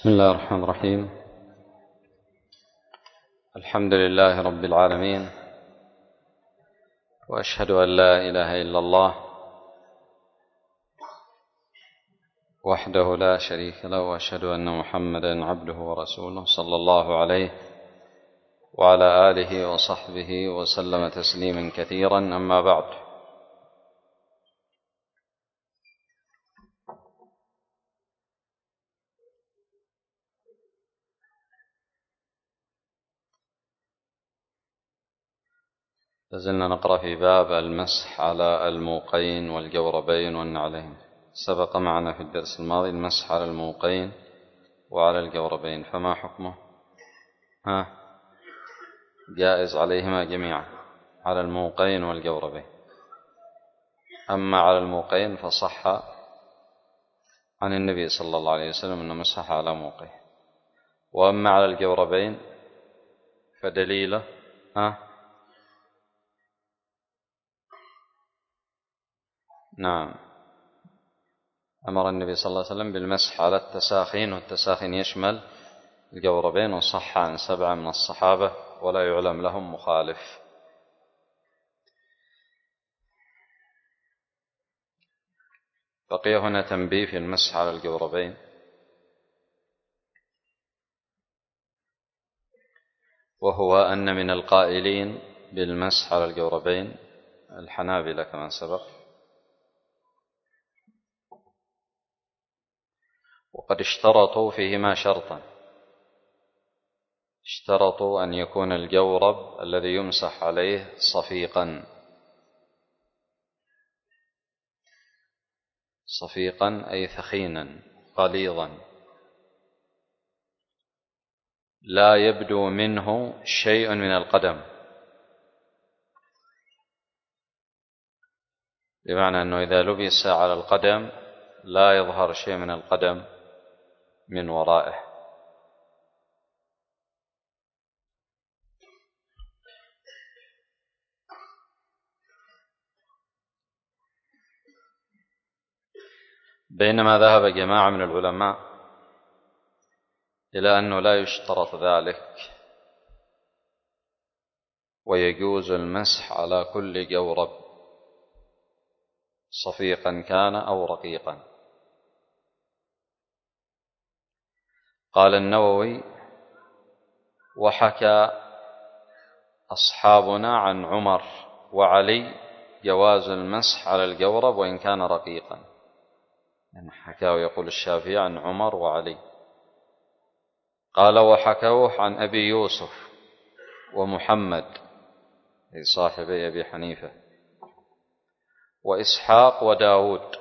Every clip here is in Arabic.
بسم الله الرحمن الرحيم. الحمد لله رب العالمين، وأشهد أن لا إله إلا الله وحده لا شريك له، وأشهد أن محمدا عبده ورسوله صلى الله عليه وعلى آله وصحبه وسلم تسليما كثيرا. أما بعد، لازلنا نقرأ في باب المسح على الموقين والجوربين والنعلين. سبق معنا في الدرس الماضي المسح على الموقين وعلى الجوربين، فما حكمه؟ جائز عليهما جميعا، على الموقين والجوربين. أما على الموقين فصح عن النبي صلى الله عليه وسلم أنه مسح على موقيه، وأما على الجوربين فدليله نعم، أمر النبي صلى الله عليه وسلم بالمسح على التساخين، والتساخين يشمل الجوربين، وصح عن 7 من الصحابة ولا يعلم لهم مخالف. بقي هنا تنبيه في المسح على الجوربين، وهو أن من القائلين بالمسح على الجوربين الحنابلة كما سبق، وقد اشترطوا فيهما شرطا، اشترطوا أن يكون الجورب الذي يمسح عليه صفيقا أي ثخينا غليظا، لا يبدو منه شيء من القدم، بمعنى أنه إذا لبس على القدم لا يظهر شيء من القدم من ورائه. بينما ذهب جماعة من العلماء إلى أنه لا يشترط ذلك، ويجوز المسح على كل جورب صفيقا كان أو رقيقا. قال النووي: وحكى أصحابنا عن عمر وعلي جواز المسح على الجورب وإن كان رقيقا. يعني حكاه، يقول الشافعي، عن عمر وعلي. قال: وحكوه عن أبي يوسف ومحمد أي صاحبي أبي حنيفة، وإسحاق وداود.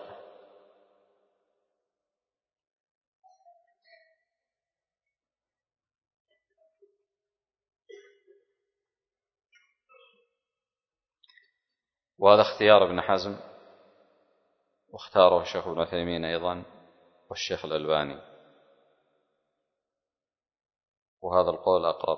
وهذا اختيار ابن حزم، واختاره الشيخ ابن عثيمين أيضا، والشيخ الألباني، وهذا القول أقرب،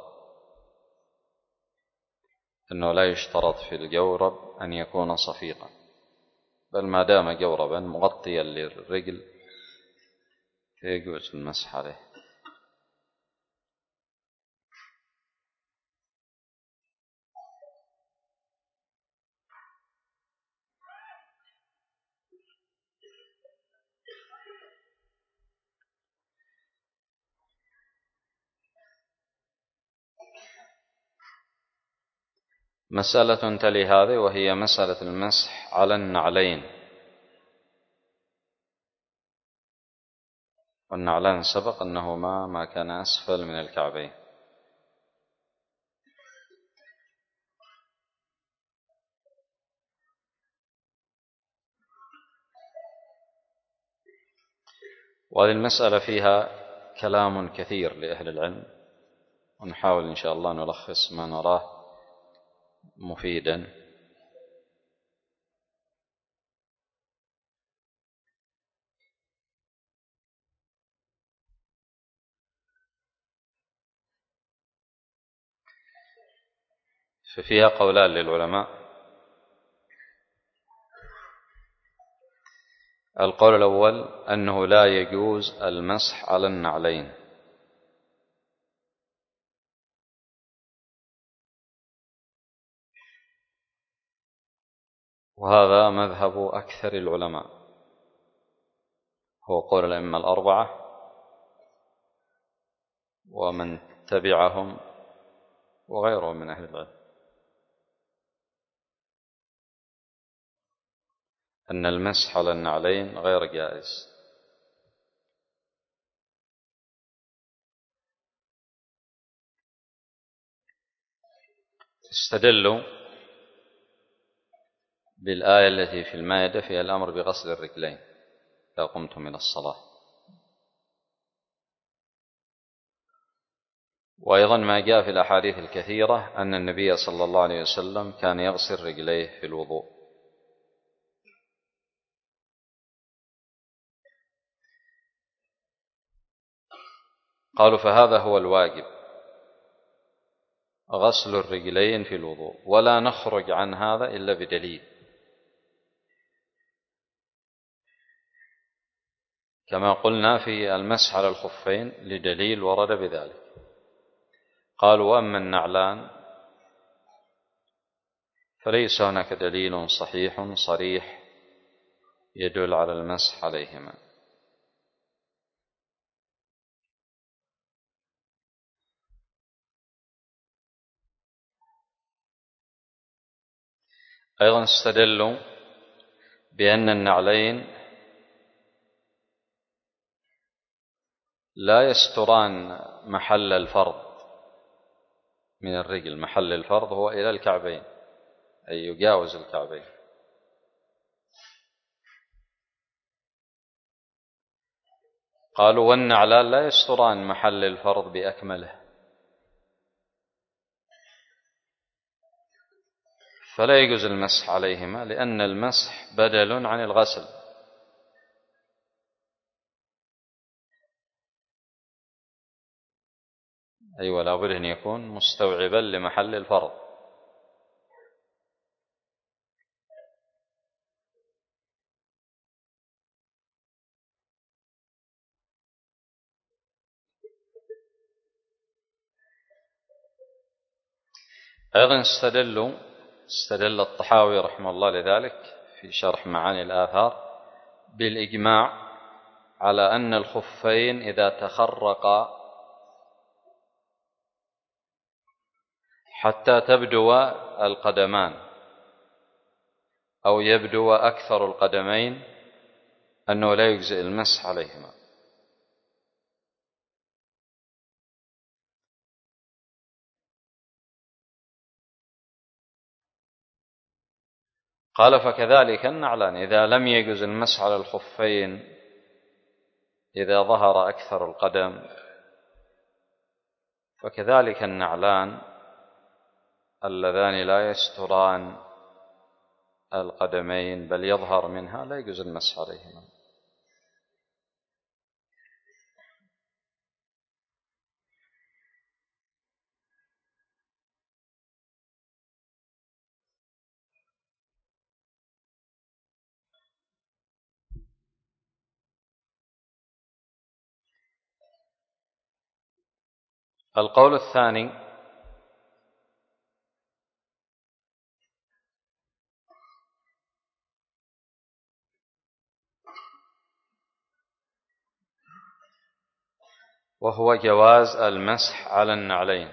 أنه لا يشترط في الجورب أن يكون صفيقا، بل ما دام جوربا مغطيا للرجل فيجوز المسح عليه. مسألة تلي هذه، وهي مسألة المسح على النعلين. والنعلان سبق أنهما ما كان أسفل من الكعبين. وهذه المسألة فيها كلام كثير لأهل العلم، ونحاول إن شاء الله نلخص ما نراه مفيدا. ففيها قولان للعلماء. القول الأول أنه لا يجوز المسح على النعلين، وهذا مذهب أكثر العلماء، هو قول الأئمة الأربعة ومن تبعهم وغيرهم من أهل العلم، أن المسح على النعلين غير جائز. استدلوا بالآية التي في المائدة فيها الأمر بغسل الرجلين إذا قمتم إلى الصلاة، وأيضا ما جاء في الأحاديث الكثيرة أن النبي صلى الله عليه وسلم كان يغسل رجليه في الوضوء. قالوا فهذا هو الواجب، غسل الرجلين في الوضوء، ولا نخرج عن هذا إلا بدليل، كما قلنا في المسح على الخفين لدليل ورد بذلك. قالوا وأما النعلان فليس هناك دليل صحيح صريح يدل على المسح عليهما. أيضا استدلوا بأن النعلين لا يستران محل الفرض من الرجل، محل الفرض هو إلى الكعبين أي يجاوز الكعبين. قالوا والنعلان لا يستران محل الفرض بأكمله، فلا يجوز المسح عليهما، لأن المسح بدل عن الغسل. أيوة، لا بد أن يكون مستوعبا لمحل الفرض. أيضا استدل الطحاوي رحمه الله لذلك في شرح معاني الآثار بالإجماع على أن الخفين إذا تخرقا حتى تبدو القدمان أو يبدو أكثر القدمين أنه لا يجزئ المسح عليهما. قال فكذلك النعلان إذا لم يجز المسح على الخفين إذا ظهر أكثر القدم، فكذلك النعلان اللذان لا يستران القدمين بل يظهر منها لا يجوز المسح عليهما. القول الثاني وهو جواز المسح على النعلين،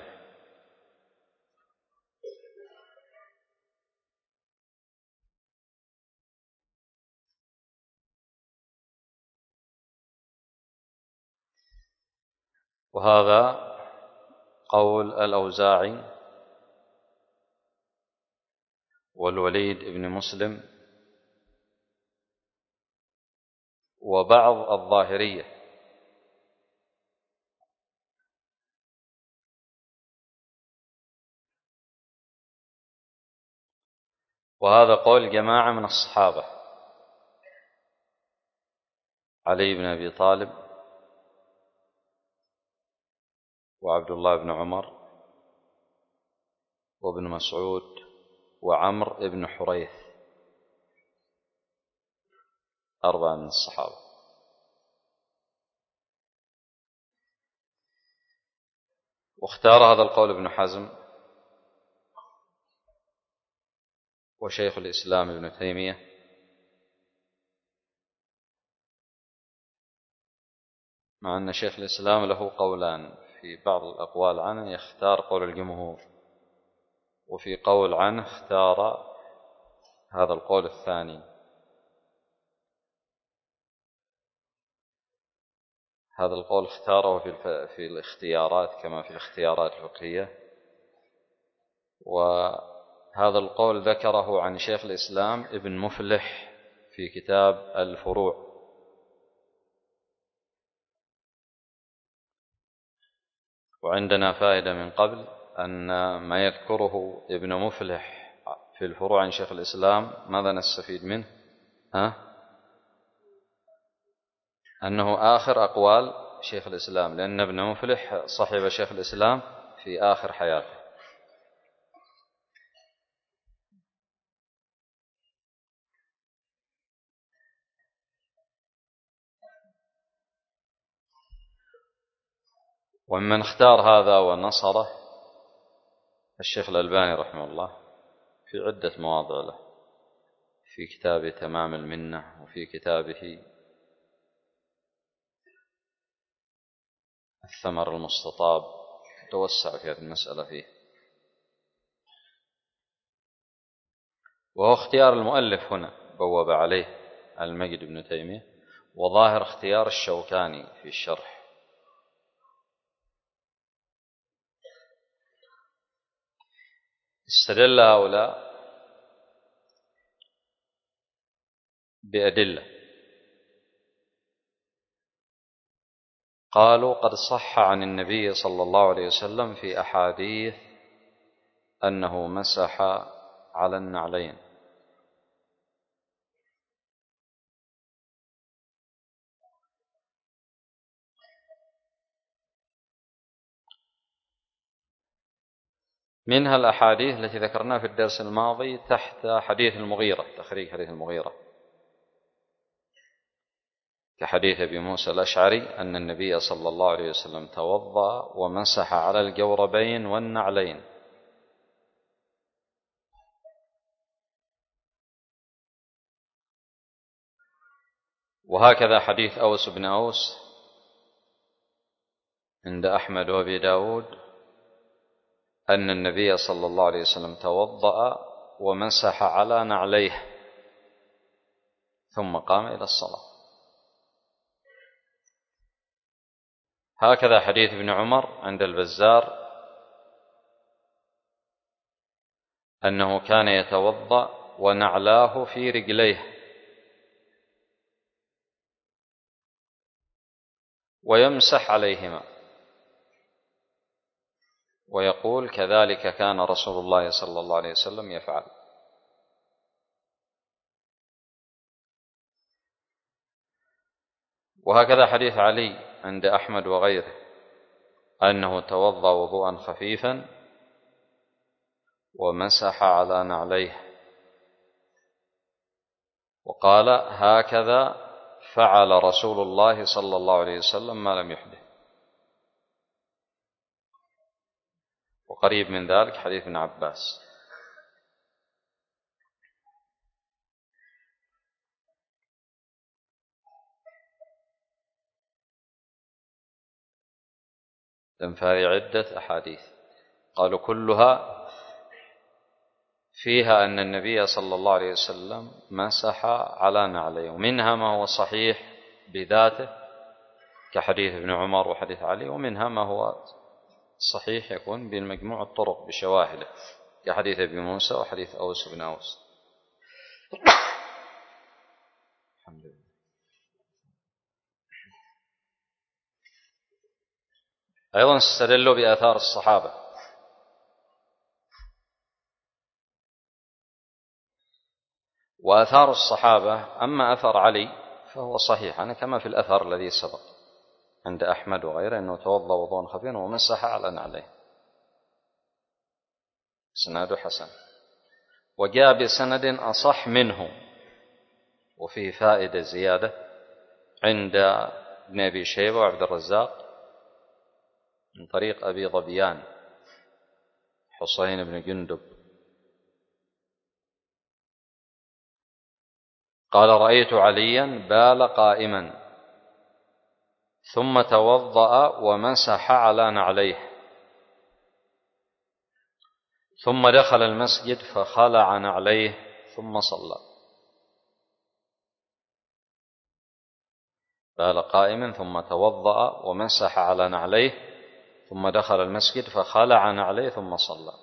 وهذا قول الأوزاعي والوليد بن مسلم وبعض الظاهرية. وهذا قول جماعة من الصحابة: علي بن أبي طالب وعبد الله بن عمر وابن مسعود وعمر بن حريث، 4 من الصحابة. واختار هذا القول ابن حزم وشيخ الإسلام ابن تيمية، مع أن شيخ الإسلام له قولان، في بعض الأقوال عنه يختار قول الجمهور، وفي قول عنه اختار هذا القول الثاني. هذا القول اختاره في الاختيارات كما في الاختيارات الفقهية، وهذا القول ذكره عن شيخ الإسلام ابن مفلح في كتاب الفروع. وعندنا فائدة من قبل أن ما يذكره ابن مفلح في الفروع عن شيخ الإسلام ماذا نستفيد منه؟ أنه آخر أقوال شيخ الإسلام، لأن ابن مفلح صحب شيخ الإسلام في آخر حياته. ومن اختار هذا ونصره الشيخ الألباني رحمه الله في عدة مواضع له، في كتابه تمام المنة، وفي كتابه الثمر المستطاب، توسع في هذه المسألة فيه. وهو اختيار المؤلف هنا بوب عليه المجد بن تيمية، وظاهر اختيار الشوكاني في الشرح. استدل هؤلاء بأدلة، قالوا قد صح عن النبي صلى الله عليه وسلم في أحاديث أنه مسح على النعلين، منها الأحاديث التي ذكرناها في الدرس الماضي تحت حديث المغيرة، تخريج حديث المغيرة، كحديث أبي موسى الأشعري أن النبي صلى الله عليه وسلم توضأ ومسح على الجوربين والنعلين. وهكذا حديث أوس بن أوس عند أحمد وأبي داود أن النبي صلى الله عليه وسلم توضأ ومسح على نعليه ثم قام إلى الصلاة. هكذا حديث ابن عمر عند البزار أنه كان يتوضأ ونعلاه في رجليه ويمسح عليهما، ويقول كذلك كان رسول الله صلى الله عليه وسلم يفعل. وهكذا حديث علي عند أحمد وغيره أنه توضأ وضوءا خفيفا ومسح على نعليه، وقال هكذا فعل رسول الله صلى الله عليه وسلم ما لم يحدث. وقريب من ذلك حديث ابن عباس. فهذه عدة أحاديث قالوا كلها فيها أن النبي صلى الله عليه وسلم مسح على نعليه، ومنها ما هو صحيح بذاته كحديث ابن عمر وحديث علي، ومنها ما هو صحيح يكون بالمجموع الطرق بشواهده كحديث ابي موسى وحديث أوس بن أوس. الحمد لله. أيضا استدلوا بآثار الصحابة، وآثار الصحابة أما أثر علي فهو صحيح أنا كما في الأثر الذي سبق عند أحمد وغيره أنه توضأ وضوءا خفيفا ومسح على نعليه، سناده حسن. وجاء بسند أصح منه، وفيه فائدة زيادة عند ابن أبي شيبة وعبد الرزاق من طريق أبي ظبيان حسين بن جندب قال رأيت عليا بال قائما ثم توضأ ومسح على نعليه ثم دخل المسجد فخلع نعليه ثم صلى. بال قائما ثم توضأ ومسح على نعليه ثم دخل المسجد فخلع نعليه ثم صلى.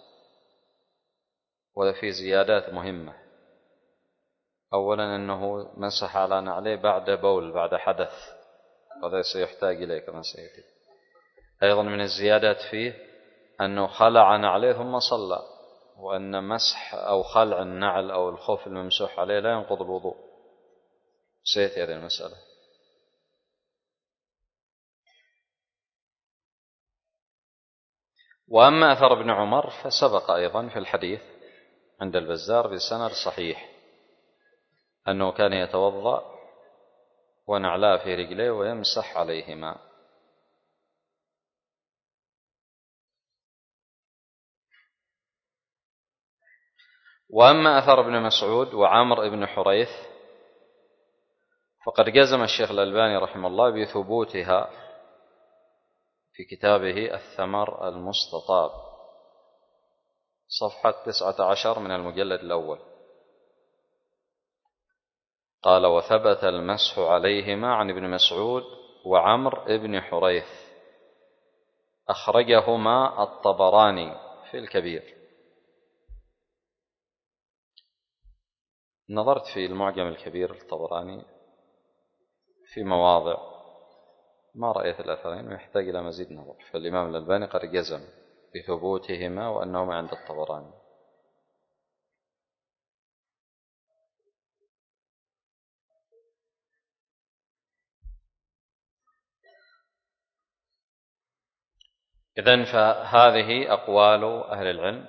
وفي زيادات مهمة. أولا أنه مسح على نعليه بعد بول، بعد حدث، وهذا سيحتاج إليه كما سيأتي. أيضا من الزيادات فيه أنه خلع نعليه ثم صلى، وأن مسح أو خلع النعل أو الخف الممسوح عليه لا ينقض الوضوء، سيأتي هذه المسألة. وأما أثر ابن عمر فسبق أيضا في الحديث عند البزار بسند صحيح أنه كان يتوضأ ونعلاه في رجليه ويمسح عليهما. وأما أثر ابن مسعود وعمر بن حريث فقد جزم الشيخ الألباني رحمه الله بثبوتها في كتابه الثمر المستطاب صفحة 19 من المجلد الأول. قال: وثبت المسح عليهما عن ابن مسعود وعمر بن حريث، أخرجهما الطبراني في الكبير. نظرت في المعجم الكبير الطبراني في مواضع ما رأيت الأثرين ويحتاج إلى مزيد نظر، فالإمام الألباني قد جزم بثبوتهما وأنهما عند الطبراني. إذن فهذه أقوال أهل العلم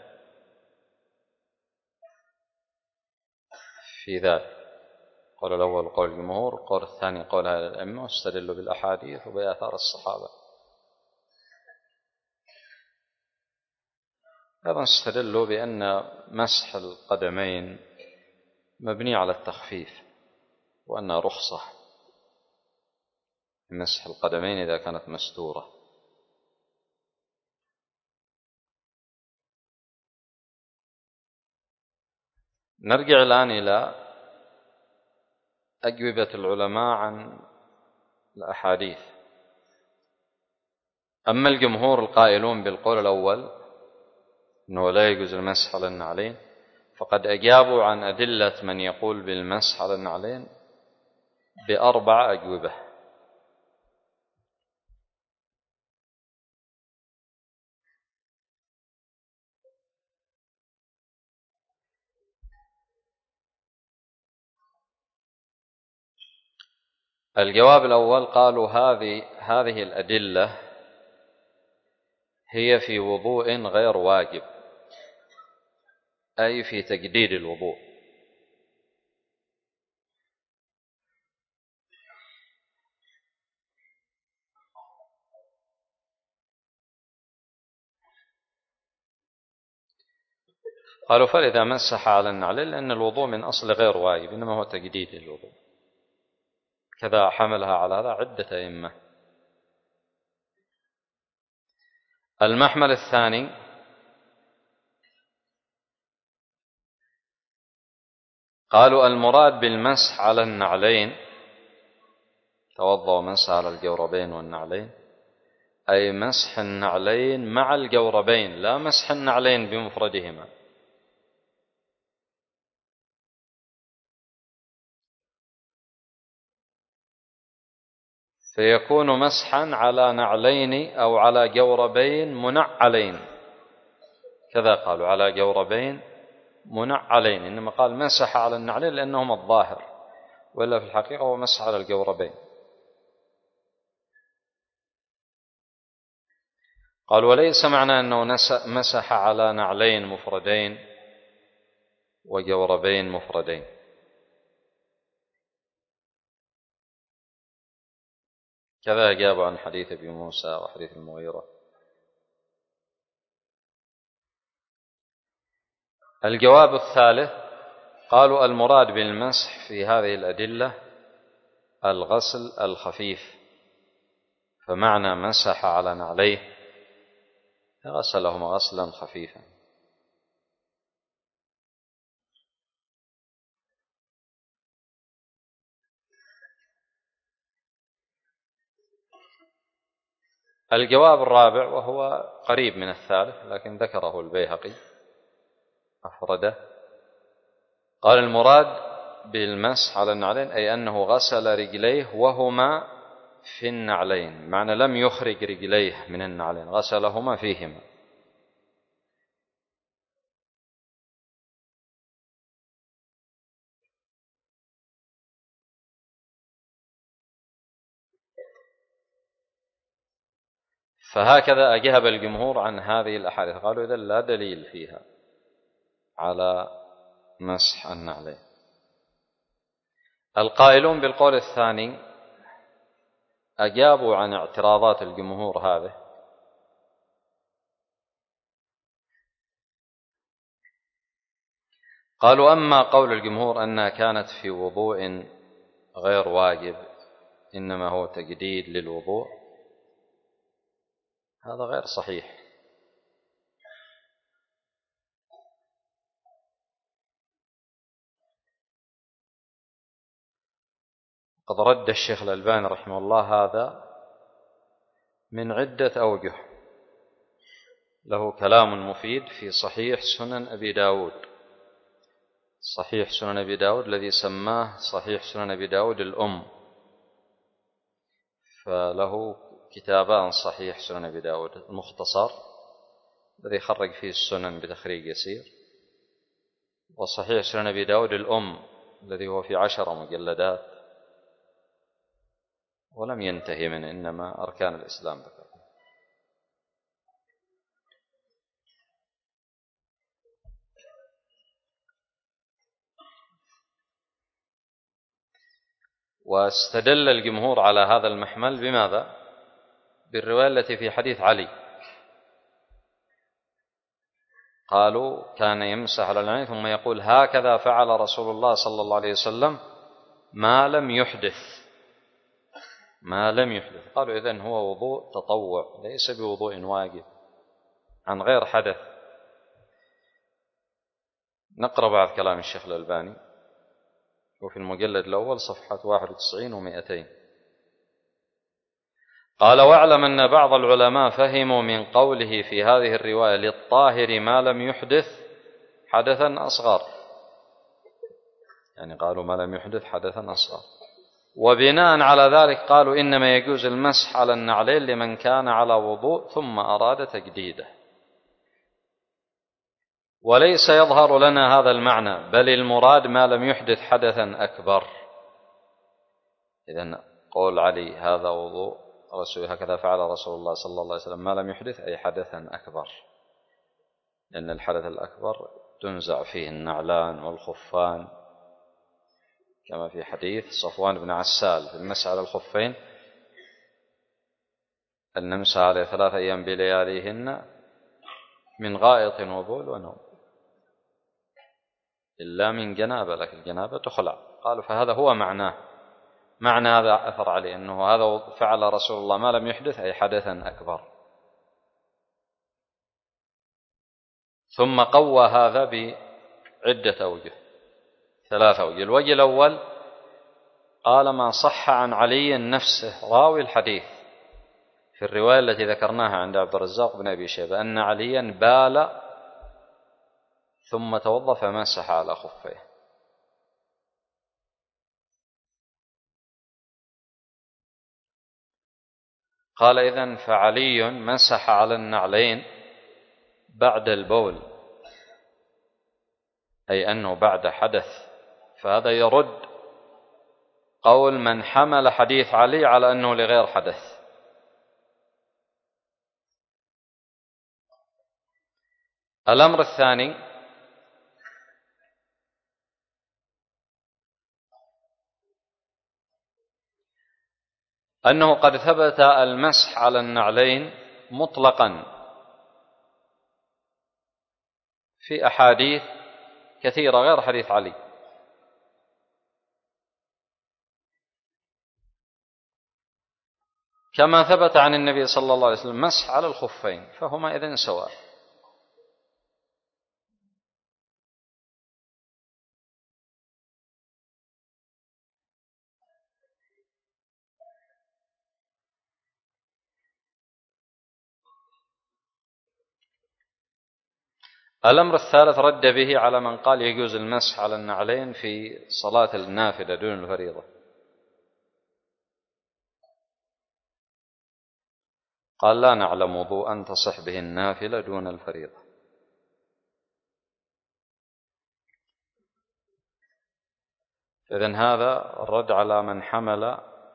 في ذلك. القول الأول قول الجمهور، القول الثاني قول أهل الأئمة، واستدلوا بالأحاديث وبآثار الصحابة. أيضا استدلوا بأن مسح القدمين مبني على التخفيف، وأن رخصة مسح القدمين إذا كانت مستورة. نرجع الآن إلى أجوبة العلماء عن الأحاديث. أما الجمهور القائلون بالقول الأول أنه لا يجوز المسح على النعلين فقد أجابوا عن أدلة من يقول بالمسح على النعلين بأربع أجوبة. الجواب الأول قالوا هذه الأدلة هي في وضوء غير واجب، أي في تجديد الوضوء. قالوا فإذا مسح على النعلين لأن الوضوء من أصل غير واجب، إنما هو تجديد الوضوء. كذا حملها على هذا عدة أئمة. المحمل الثاني قالوا المراد بالمسح على النعلين، توضأ ومسح على الجوربين والنعلين، أي مسح النعلين مع الجوربين، لا مسح النعلين بمفردهما. فيكون مسحا على نعلين أو على جوربين منعلين، كذا قالوا على جوربين منعلين، إنما قال مسح على النعلين لأنهما الظاهر، وإلا في الحقيقة هو مسح على الجوربين. قال وليس معنى أنه مسح على نعلين مفردين وجوربين مفردين. كذا أجاب عن حديث ابي موسى وحديث المغيرة. الجواب الثالث قالوا المراد بالمسح في هذه الأدلة الغسل الخفيف، فمعنى مسح على نعليه غسلهما غسلا خفيفا. الجواب الرابع وهو قريب من الثالث لكن ذكره البيهقي أفرده، قال المراد بالمسح على النعلين أي أنه غسل رجليه وهما في النعلين، معنى لم يخرج رجليه من النعلين، غسلهما فيهما. فهكذا أجاب الجمهور عن هذه الأحاديث، قالوا إذن لا دليل فيها على مسح النعلين. القائلون بالقول الثاني أجابوا عن اعتراضات الجمهور هذه، قالوا أما قول الجمهور أنها كانت في وضوء غير واجب إنما هو تجديد للوضوء، هذا غير صحيح. قد رد الشيخ الألباني رحمه الله هذا من عدة أوجه، له كلام مفيد في صحيح سنن أبي داود، صحيح سنن أبي داود الذي سماه صحيح سنن أبي داود الأم، فله كتابان صحيح سنن أبي داود: المختصر الذي خرج فيه السنن بتخريج يسير، وصحيح سنن أبي داود الأم الذي هو في 10 مجلدات ولم ينتهي منه، إنما أركان الإسلام ذكر. واستدل الجمهور على هذا المحمل بماذا؟ بالرواية التي في حديث علي، قالوا كان يمسح على العين ثم يقول هكذا فعل رسول الله صلى الله عليه وسلم ما لم يحدث، ما لم يحدث. قالوا إذن هو وضوء تطوع ليس بوضوء واجب عن غير حدث. نقرأ بعض كلام الشيخ الألباني وفي المجلد الأول صفحة 91 و200. قال واعلم أن بعض العلماء فهموا من قوله في هذه الرواية للطاهر ما لم يحدث حدثا أصغر، يعني قالوا ما لم يحدث حدثا أصغر، وبناء على ذلك قالوا إنما يجوز المسح على النعلين لمن كان على وضوء ثم أراد تجديده. وليس يظهر لنا هذا المعنى، بل المراد ما لم يحدث حدثا أكبر. إذن قول علي هذا وضوء رسول هكذا فعل رسول الله صلى الله عليه وسلم ما لم يحدث أي حدثا أكبر، لأن الحدث الأكبر تنزع فيه النعلان والخفان، كما في حديث صفوان بن عسال في المسح على الخفين أن نمسح عليه 3 أيام بلياليهن من غائط وبول ونوم إلا من جنابة، لكن الجنابة تخلع. قالوا فهذا هو معناه، معنى هذا أثر عليه أنه هذا فعل رسول الله ما لم يحدث أي حدثا أكبر. ثم قوى هذا بعدة أوجه، 3 أوجه. الوجه الأول قال ما صح عن علي نفسه راوي الحديث في الرواية التي ذكرناها عند عبد الرزاق بن أبي شيبة أن عليا بال ثم توضأ فمسح على خفيه. قال إذن فعلي مسح على النعلين بعد البول، أي أنه بعد حدث، فهذا يرد قول من حمل حديث علي على أنه لغير حدث. الأمر الثاني أنه قد ثبت المسح على النعلين مطلقا في أحاديث كثيرة غير حديث علي، كما ثبت عن النبي صلى الله عليه وسلم مسح على الخفين، فهما إذن سواء. الأمر الثالث رد به على من قال يجوز المسح على النعلين في صلاة النافلة دون الفريضة. قال لا نعلم وضوءا تصح به النافلة دون الفريضة. إذن هذا الرد على من حمل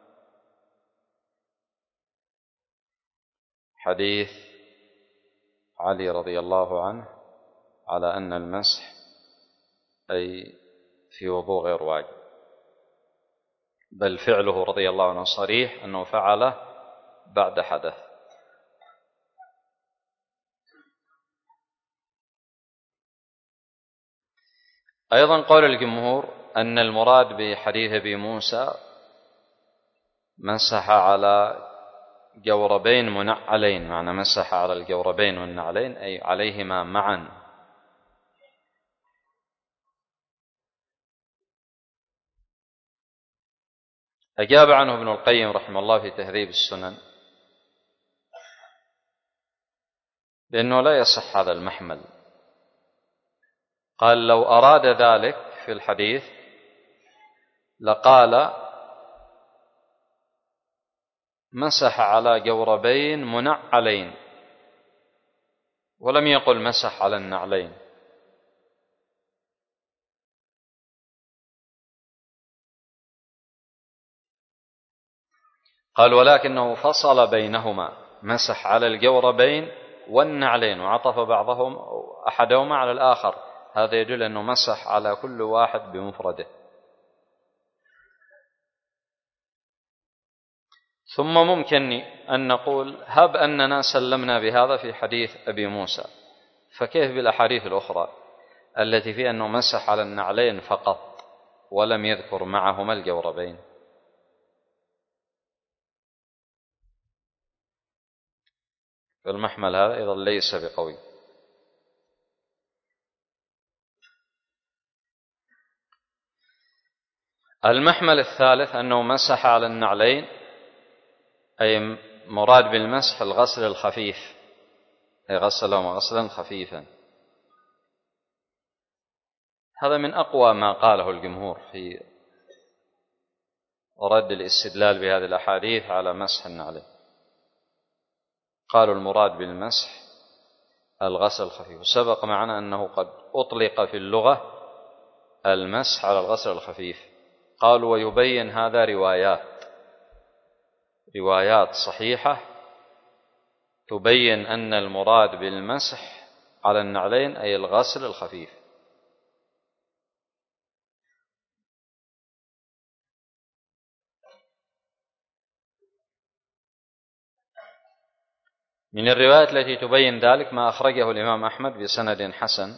حديث علي رضي الله عنه على أن المسح أي في وضوء غير واجب، بل فعله رضي الله عنه صريح أنه فعله بعد حدث. أيضا قول الجمهور أن المراد بحديث أبي موسى مسح على جوربين منعلين، معنى مسح على الجوربين والنعلين أي عليهما معا. أجاب عنه ابن القيم رحمه الله في تهذيب السنن لأنه لا يصح هذا المحمل. قال لو أراد ذلك في الحديث لقال مسح على جوربين منعلين، ولم يقل مسح على النعلين. قال ولكنه فصل بينهما، مسح على الجوربين والنعلين وعطف بعضهم أحدهما على الآخر، هذا يدل أنه مسح على كل واحد بمفرده. ثم ممكن أن نقول هب أننا سلمنا بهذا في حديث أبي موسى، فكيف بالأحاديث الأخرى التي فيها أنه مسح على النعلين فقط ولم يذكر معهما الجوربين؟ فالمحمل هذا أيضا ليس بقوي. المحمل الثالث أنه مسح على النعلين أي مراد بالمسح الغسل الخفيف، أي غسلهما غسلا خفيفا. هذا من أقوى ما قاله الجمهور في رد الاستدلال بهذه الأحاديث على مسح النعلين. قالوا المراد بالمسح الغسل الخفيف، وسبق معنا أنه قد أطلق في اللغة المسح على الغسل الخفيف. قالوا ويبين هذا روايات صحيحة تبين أن المراد بالمسح على النعلين أي الغسل الخفيف. من الروايات التي تبين ذلك ما أخرجه الإمام أحمد بسند حسن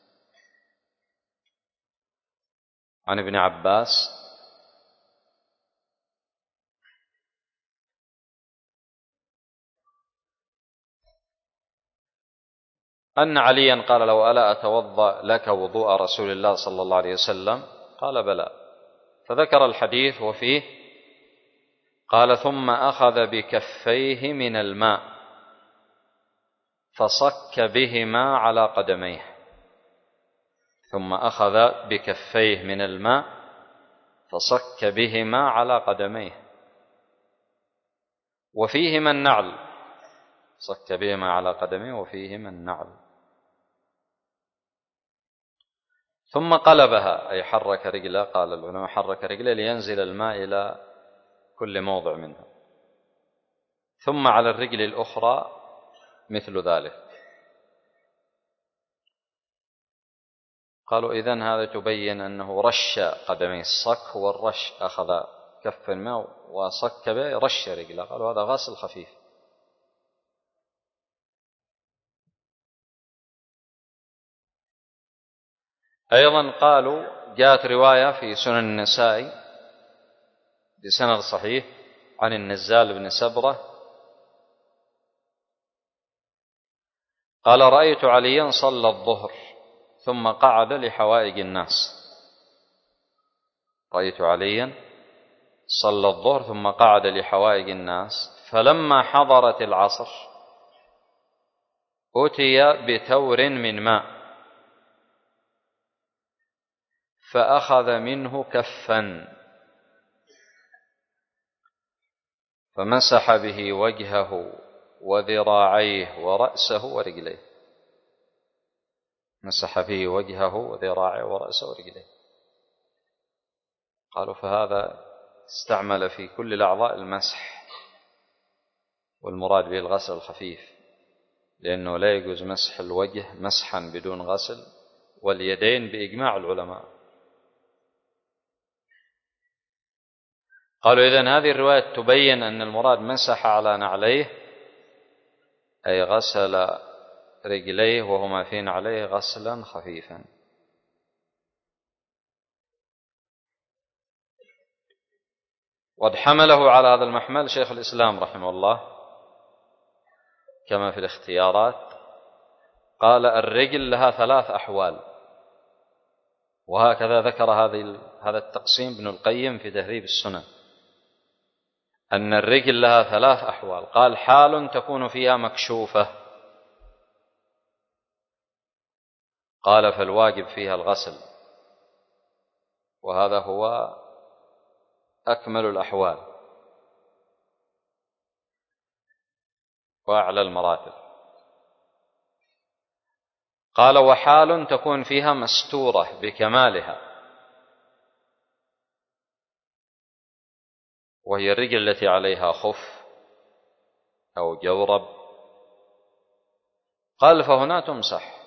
عن ابن عباس أن عليا قال له ألا أتوضأ لك وضوء رسول الله صلى الله عليه وسلم؟ قال بلى. فذكر الحديث وفيه قال ثم أخذ بكفيه من الماء فصك بهما على قدميه. ثم أخذ بكفيه من الماء فصك بهما على قدميه وفيهما النعل، صك بهما على قدميه وفيهما النعل. ثم قلبها أي حرك رجله، قال العلماء حرك رجله لينزل الماء إلى كل موضع منها، ثم على الرجل الأخرى مثل ذلك. قالوا إذن هذا تبين أنه رش قدميه، الصك هو الرش، أخذ كف الماء وصك به رش رجله، قالوا هذا غسل خفيف. أيضا قالوا جاءت رواية في سنن النسائي بسند صحيح عن النزال بن سبرة قال رأيت عليا صلى الظهر ثم قعد لحوائج الناس. رأيت عليا صلى الظهر ثم قعد لحوائج الناس، فلما حضرت العصر أتي بتور من ماء فأخذ منه كفا فمسح به وجهه وذراعيه ورأسه ورجليه. مسح به وجهه وذراعيه ورأسه ورجليه. قالوا فهذا استعمل في كل الأعضاء المسح، والمراد به الغسل الخفيف، لأنه لا يجوز مسح الوجه مسحا بدون غسل، واليدين بإجماع العلماء. قالوا إذن هذه الرواية تبين أن المراد مسح على نعليه، أي غسل رجليه وهما في نعليه غسلا خفيفا. وقد حمله على هذا المحمل شيخ الإسلام رحمه الله كما في الاختيارات، قال الرجل لها 3 أحوال، وهكذا ذكر هذا التقسيم ابن القيم في تهذيب السنن، أن الرجل لها 3 أحوال. قال حال تكون فيها مكشوفة، قال فالواجب فيها الغسل، وهذا هو أكمل الأحوال وأعلى المراتب. قال وحال تكون فيها مستورة بكمالها، وهي الرجل التي عليها خف أو جورب، قال فهنا تمسح.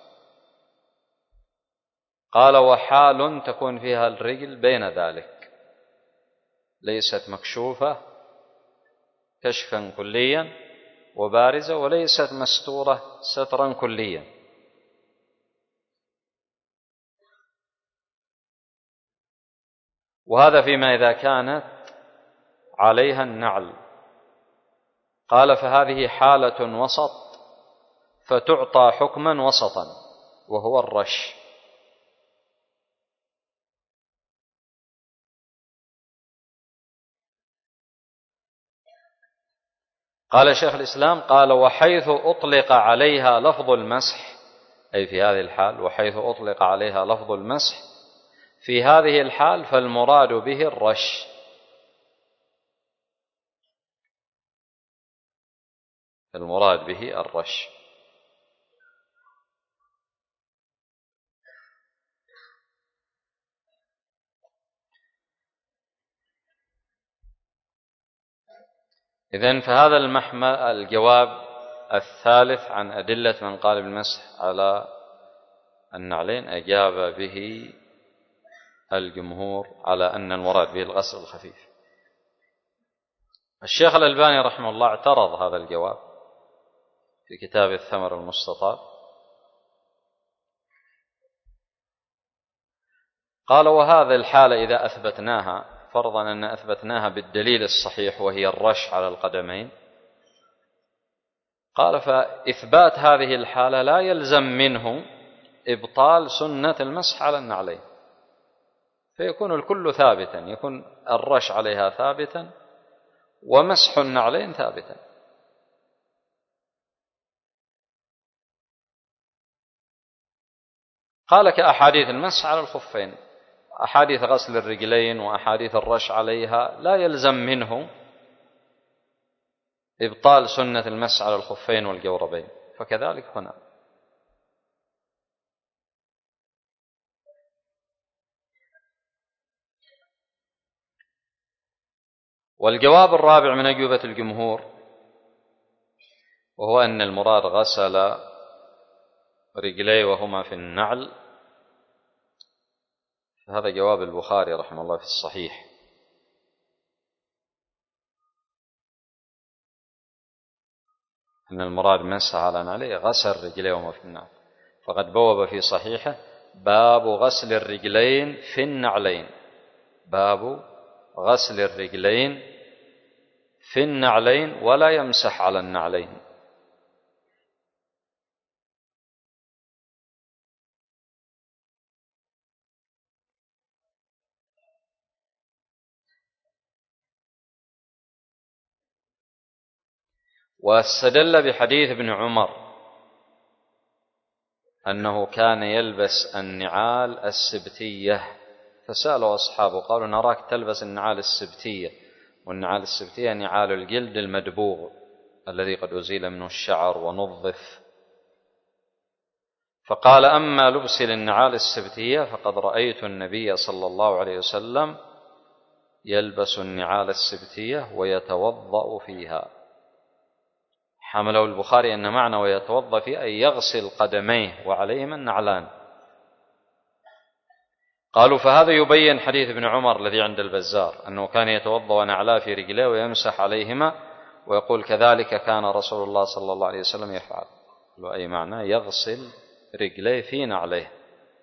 قال وحال تكون فيها الرجل بين ذلك، ليست مكشوفة كشفا كليا وبارزة، وليست مستورة سترا كليا. وهذا فيما إذا كانت عليها النعل. قال فهذه حالة وسط، فتعطى حكما وسطا وهو الرش. قال شيخ الإسلام قال وحيث أطلق عليها لفظ المسح، أي في هذه الحال، وحيث أطلق عليها لفظ المسح في هذه الحال فالمراد به الرش. المراد به الرش. إذن فهذا الجواب الثالث عن أدلة من قال بالمسح على النعلين أجاب به الجمهور على أن المراد به الغسل الخفيف. الشيخ الألباني رحمه الله اعترض هذا الجواب في كتاب الثمر المستطاب، قال وهذا الحالة إذا أثبتناها، فرضا أن أثبتناها بالدليل الصحيح وهي الرش على القدمين، قال فإثبات هذه الحالة لا يلزم منه إبطال سنة المسح على النعلين، فيكون الكل ثابتا، يكون الرش عليها ثابتا ومسح النعلين ثابتا. قال كأحاديث المسح على الخفين، أحاديث غسل الرجلين وأحاديث الرش عليها لا يلزم منه إبطال سنة المسح على الخفين والجوربين، فكذلك هنا. والجواب الرابع من أجوبة الجمهور وهو أن المراد غسل رجليه وهما في النعل، هذا جواب البخاري رحمه الله في الصحيح، أن المراد مسح على نعليه غسل رجليه وهما في النعل، فقد بوب في صحيحه باب غسل الرجلين في النعلين، باب غسل الرجلين في النعلين ولا يمسح على النعلين. واستدل بحديث ابن عمر أنه كان يلبس النعال السبتية، فسألوا أصحابه قالوا نراك تلبس النعال السبتية، والنعال السبتية نعال الجلد المدبوغ الذي قد أزيل منه الشعر ونظف. فقال أما لبسي للنعال السبتية فقد رأيت النبي صلى الله عليه وسلم يلبس النعال السبتية ويتوضأ فيها. حمله البخاري أن معنى ويتوضأ فيه أي يغسل قدميه وعليهما النعلان. قالوا فهذا يبين حديث ابن عمر الذي عند البزار أنه كان يتوضأ ونعلاه في رجليه ويمسح عليهما، ويقول كذلك كان رسول الله صلى الله عليه وسلم يفعل. أي معنى يغسل رجليه في نعليه.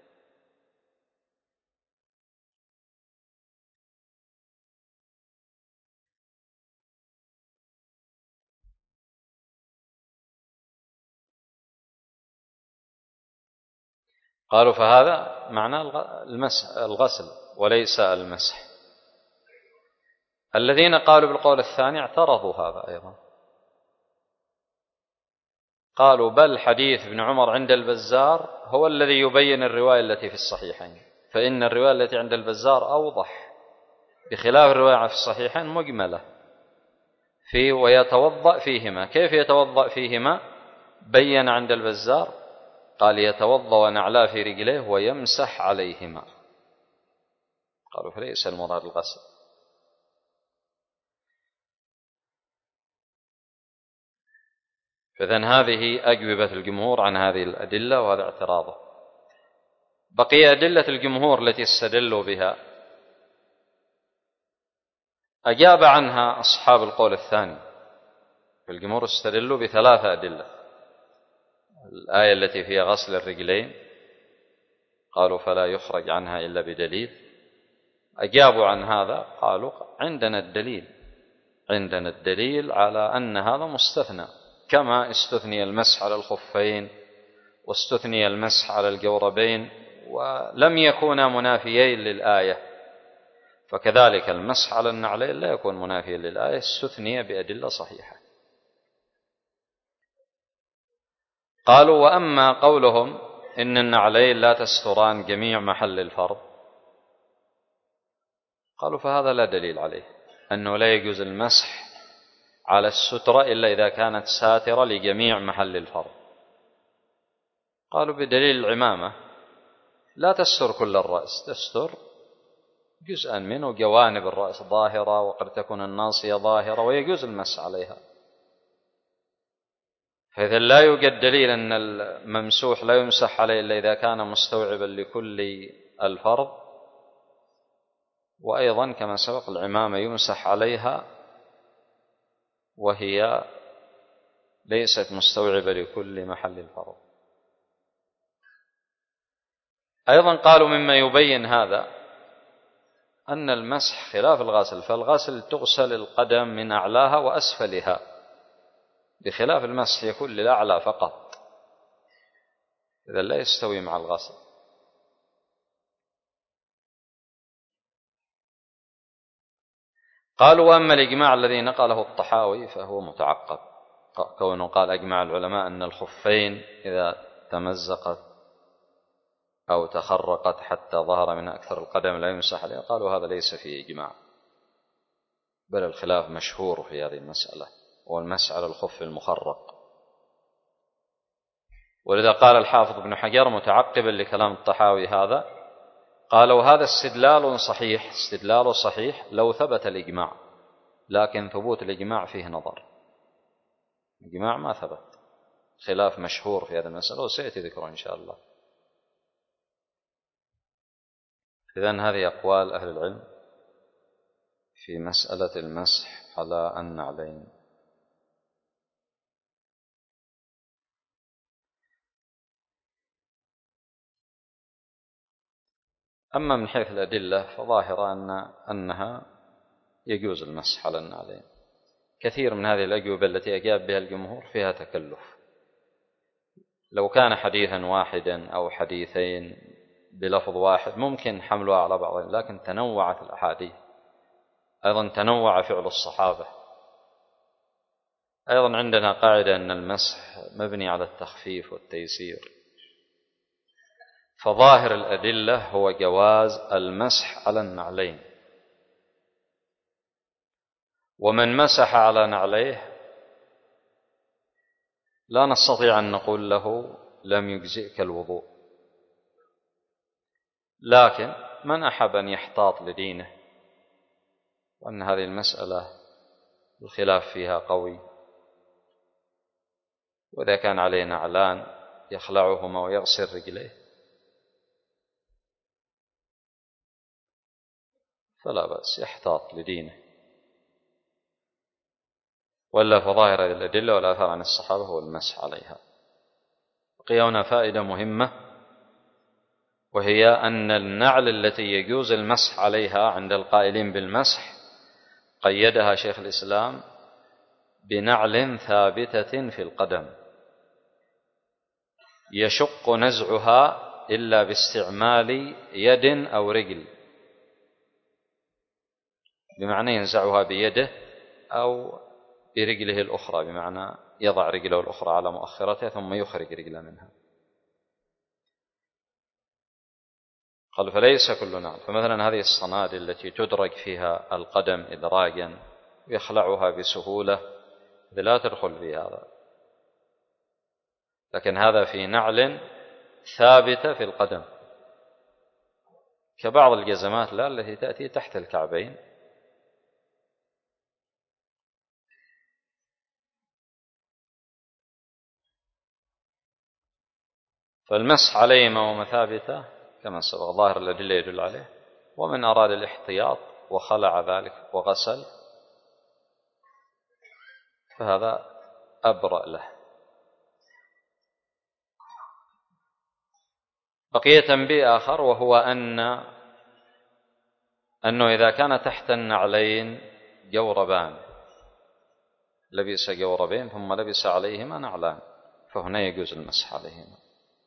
قالوا فهذا معنى الغسل وليس المسح. الذين قالوا بالقول الثاني اعترضوا هذا أيضا، قالوا بل حديث ابن عمر عند البزار هو الذي يبين الرواية التي في الصحيحين، فإن الرواية التي عند البزار أوضح، بخلاف الرواية في الصحيحين مجملة في ويتوضأ فيهما. كيف يتوضأ فيهما؟ بين عند البزار قال يتوضأ ونعلاه في رجليه ويمسح عليهما. قالوا فليس المراد الغسل. فإذن هذه أجوبة الجمهور عن هذه الأدلة، وهذا اعتراضه. بقي أدلة الجمهور التي استدلوا بها أجاب عنها أصحاب القول الثاني. فالجمهور استدلوا بثلاثة أدلة: الآية التي فيها غسل الرجلين قالوا فلا يخرج عنها إلا بدليل. أجابوا عن هذا قالوا عندنا الدليل على أن هذا مستثنى، كما استثني المسح على الخفين واستثني المسح على الجوربين ولم يكونا منافيين للآية، فكذلك المسح على النعلين لا يكون منافيا للآية، استثني بأدلة صحيحة. قالوا وأما قولهم إن النعلين لا تستران جميع محل الفرض، قالوا فهذا لا دليل عليه، أنه لا يجوز المسح على السترة إلا إذا كانت ساترة لجميع محل الفرض. قالوا بدليل العمامة لا تستر كل الرأس، تستر جزءا منه، جوانب الرأس ظاهرة وقد تكون الناصية ظاهرة ويجوز المسح عليها. فإذا لا يوجد دليل أن الممسوح لا يمسح عليه إلا إذا كان مستوعبا لكل الفرض. وأيضا كما سبق العمامة يمسح عليها وهي ليست مستوعبة لكل محل الفرض. أيضا قالوا مما يبين هذا أن المسح خلاف الغسل، فالغسل تغسل القدم من أعلاها وأسفلها، بخلاف المسح يكون للأعلى فقط، إذا لا يستوي مع الغسل. قالوا وأما الإجماع الذي نقله الطحاوي فهو متعقب، كونه قال أجمع العلماء أن الخفين إذا تمزقت أو تخرقت حتى ظهر من أكثر القدم لا يمسح عليها، قالوا هذا ليس فيه إجماع، بل الخلاف مشهور في هذه المسألة، والمسح على الخف المخرق. ولذا قال الحافظ ابن حجر متعقبا لكلام الطحاوي هذا، قال وهذا استدلال صحيح لو ثبت الإجماع، لكن ثبوت الإجماع فيه نظر، الإجماع ما ثبت، خلاف مشهور في هذه المسألة وسيأتي ذكره إن شاء الله. إذن هذه أقوال أهل العلم في مسألة المسح على النعلين. أما من حيث الأدلة فظاهرة أنها يجوز المسح على النعلين. كثير من هذه الأجوبة التي أجاب بها الجمهور فيها تكلف. لو كان حديثا واحدا أو حديثين بلفظ واحد ممكن حملها على بعضهم، لكن تنوعت الأحاديث، أيضا تنوع فعل الصحابة. أيضا عندنا قاعدة أن المسح مبني على التخفيف والتيسير، فظاهر الأدلة هو جواز المسح على النعلين، ومن مسح على نعليه لا نستطيع أن نقول له لم يجزئك الوضوء، لكن من أحب أن يحتاط لدينه، وأن هذه المسألة الخلاف فيها قوي، وإذا كان عليه نعلان يخلعهما ويغسل رجليه فلا بأس، يحتاط لدينه. ولا فظاهر الأدلة والآثار عن الصحابة هو المسح عليها. بقي هنا فائدة مهمة، وهي أن النعل التي يجوز المسح عليها عند القائلين بالمسح قيدها شيخ الإسلام بنعل ثابتة في القدم يشق نزعها إلا باستعمال يد أو رجل، بمعنى ينزعها بيده أو برجله الأخرى، بمعنى يضع رجله الأخرى على مؤخرته ثم يخرج رجله منها. قال فليس كل نعل، فمثلا هذه الصنادل التي تدرج فيها القدم إدراجا ويخلعها بسهولة لا تدخل في هذا، لكن هذا في نعل ثابتة في القدم، كبعض الجزمات لا التي تأتي تحت الكعبين. فالمسح عليهما وهما ثابتة كما سبق ظاهر الأدلة يدل عليه، ومن أراد الاحتياط وخلع ذلك وغسل فهذا أبرأ له. بقي تنبيه آخر، وهو أنه إذا كان تحت النعلين جوربان، لبس جوربين ثم لبس عليهما نعلان، فهنا يجوز المسح عليهما.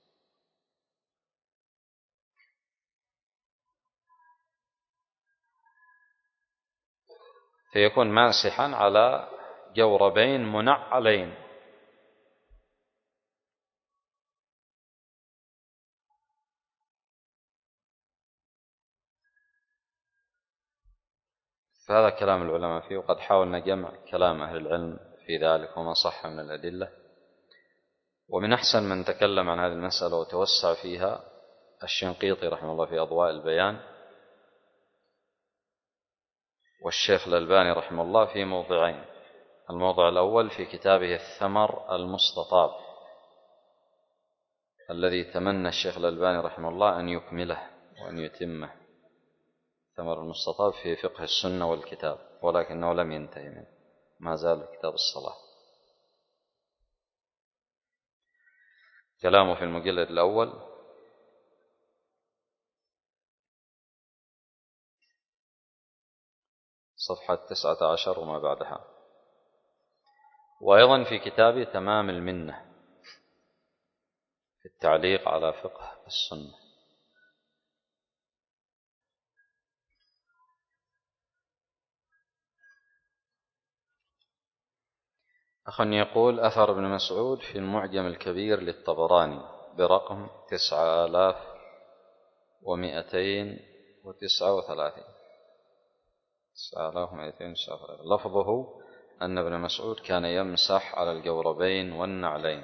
فيكون ماسحا على جوربين منعلين. فهذا كلام العلماء فيه، وقد حاولنا جمع كلام أهل العلم في ذلك وما صح من الأدلة. ومن أحسن من تكلم عن هذه المسألة وتوسع فيها الشنقيطي رحمه الله في أضواء البيان، والشيخ الألباني رحمه الله في موضعين. الموضع الأول في كتابه الثمر المستطاب، الذي تمنى الشيخ الألباني رحمه الله أن يكمله وأن يتمه، الثمر المستطاب في فقه السنة والكتاب، ولكنه لم ينتهي منه، ما زال كتاب الصلاة. كلامه في المجلد الأول صفحة 19 وما بعدها، وأيضا في كتاب تمام المنة في التعليق على فقه السنة. أخ يقول أثر ابن مسعود في المعجم الكبير للطبراني برقم 9239 لفظه أن ابن مسعود كان يمسح على الجوربين والنعلين.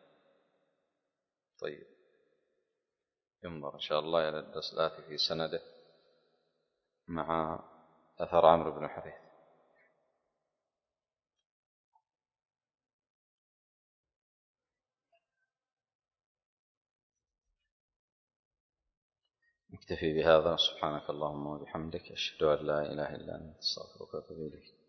طيب، ينظر إن شاء الله إلى الدرس الآتي في سنده مع أثر عمرو بن حريث. نكتفي بهذا، سبحانك اللهم وبحمدك، أشهد أن لا إله إلا أنت، أستغفرك وأتوب إليك.